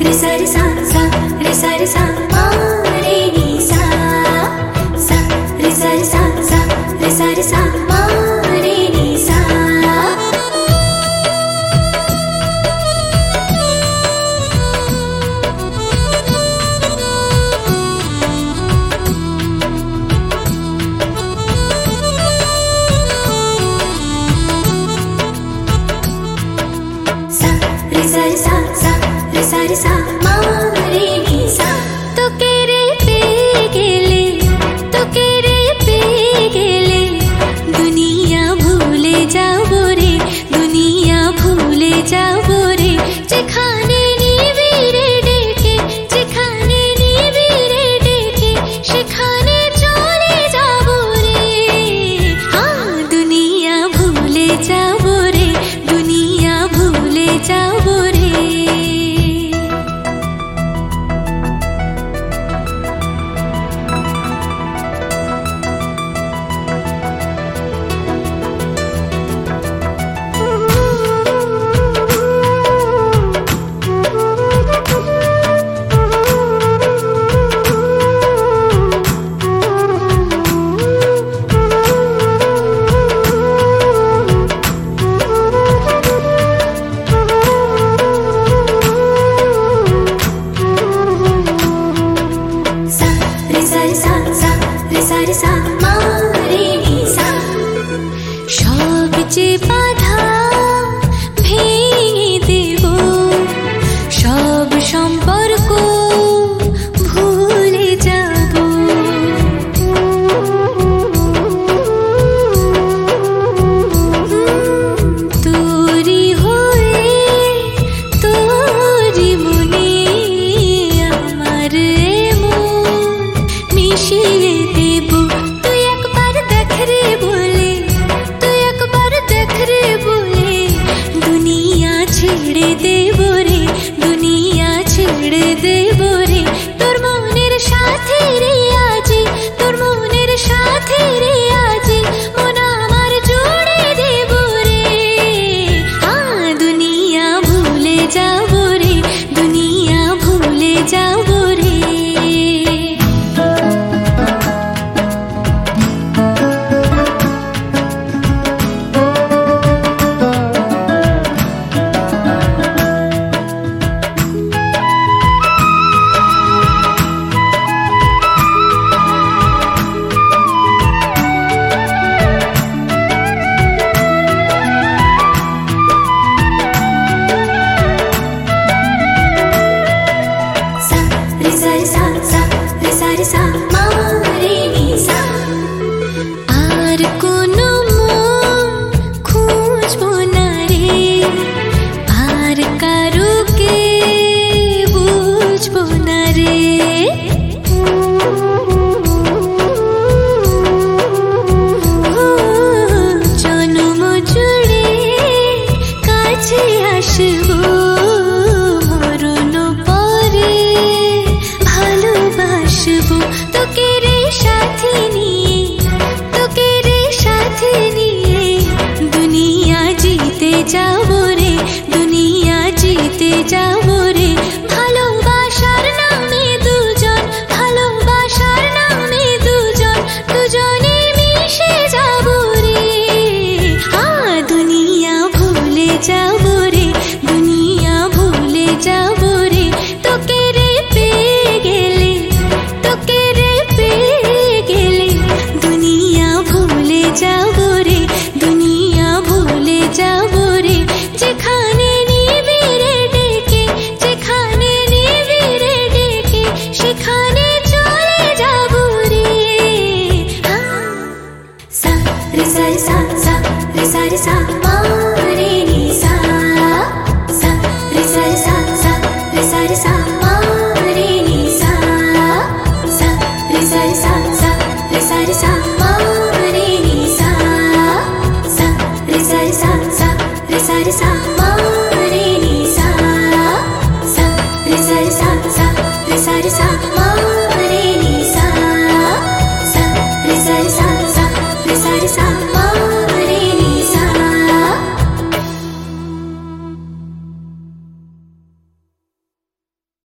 रे सा रे सा सा रे सा रे सा मा रे नी सा सा रे सा रे सा सा रे सा रे सा मा रे नी सा रे सा रे सा सा रे सा रे सा मा रे नी सा तो केरे पे गेले तो केरे पे गेले दुनिया भूले जाबो रे दुनिया भूले जाबो रे जेखाने निबिरे डेके जेखाने निबिरे डेके सेखाने चले जाबो रे हाँ दुनिया भूले जाबो रे दुनिया भूले जाबो रे रे सा मा रे नी सा सबचे बाधा भेঙে দেব সব সম্পর্ক ভুলে যাব তোরি হয়ে তোরি মনে আমার মন মিশিয়ে ছেড়ে দেবো রে দুনিয়া ছেড়ে দেবো রে তোর মনের সাথে রে আজি তোর মনের সাথে রে আজি মন আমার জুড়ে দেবো রে হ্যাঁ দুনিয়া ভুলে যাবো রে দুনিয়া ভুলে যাবো রে रे सा मा रे नी सा আর কোনো মন খুঁজবো না রে আর কারুকে বুঝবো না রে জন্ম জুড়ে কাছে আসবো মরণ পরে ভালোবাসবো তোকে রে সাথে নিয়ে তোকে রে সাথে নিয়ে দুনিয়া জিতে যাবো রে দুনিয়া জিতে যাবো রে ভালোবাসার নামে দুজন ভালোবাসার নামে দুজন দুজনে মিশে যাবো রে হ্যাঁ দুনিয়া ভুলে যাবো রে দুনিয়া ভুলে যাবো রে তোকে রে পেয়ে গেলে তোকে রে পেয়ে গেলে দুনিয়া ভুলে যাবো রে দুনিয়া ভুলে যাবো রে যেখানে নিবিরে ডেকে যেখানে নিবিরে ডেকে সেখানে চলে যাবো রে সা রে সা রে সা সা রে সা রে সা মা রে নি সা সা রে সা রে সা সা রে সা রে সা